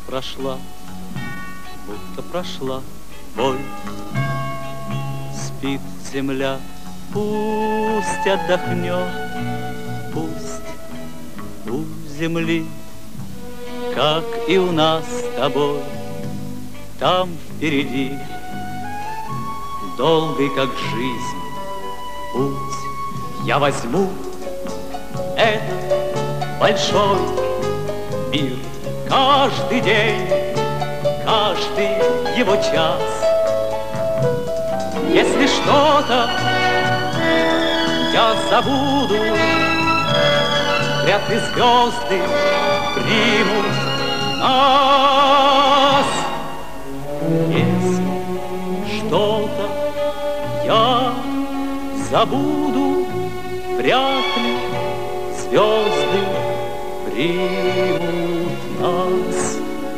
прошла, будто прошла боль. Спит земля, пусть отдохнет, пусть у земли, как и у нас с тобой, там впереди долгий, как жизнь, путь. Я возьму этот большой мир, каждый день, каждый его час. Если что-то я забуду, вряд ли звезды примут нас. Если что-то я забуду, вряд ли звезды примут нас.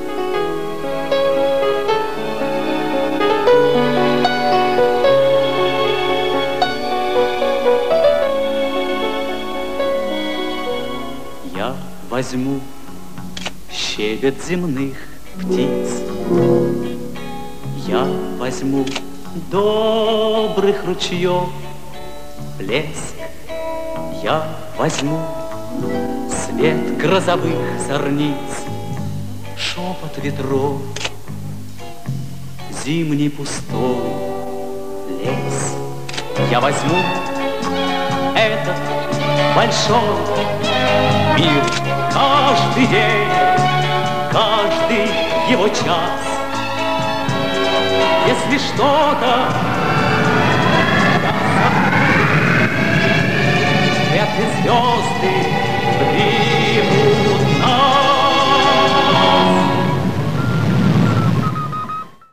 Я возьму щебет земных птиц, я возьму добрых ручьев плеск, я возьму свет грозовых зорниц, шепот ветров, зимний пустой лес. Я возьму этот большой мир, каждый день, каждый его час. Если что-то